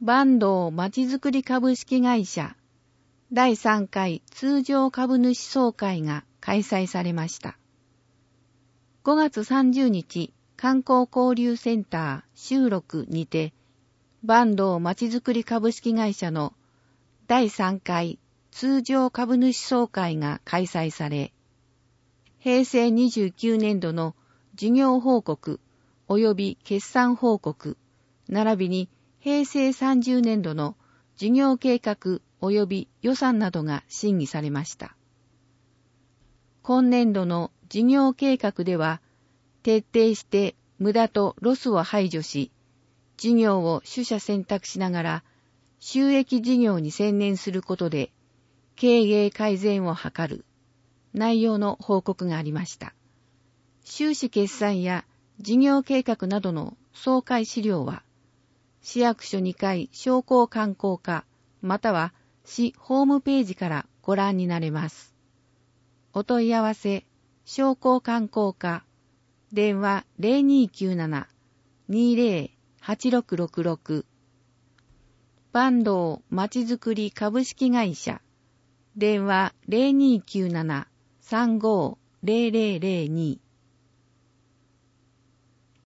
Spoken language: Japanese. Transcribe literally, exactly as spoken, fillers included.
坂東まちづくり株式会社だいさんかい通常株主総会が開催されました。ごがつさんじゅうにち、観光交流センター収録にて、坂東まちづくり株式会社のだいさんかい通常株主総会が開催され、へいせいにじゅうきゅうねんどの事業報告及び決算報告、並びにへいせいさんじゅうねんどの事業計画及び予算などが審議されました。今年度の事業計画では、徹底して無駄とロスを排除し、事業を取捨選択しながら収益事業に専念することで経営改善を図る内容の報告がありました。収支決算や事業計画などの総会資料は、市役所にかい商工観光課または市ホームページからご覧になれます。お問い合わせ、商工観光課、電話 ゼロにーきゅうなな にーぜろ はちろくろくろく、坂東まちづくり株式会社、電話 ゼロにーきゅうなな さんごーぜろぜろぜろに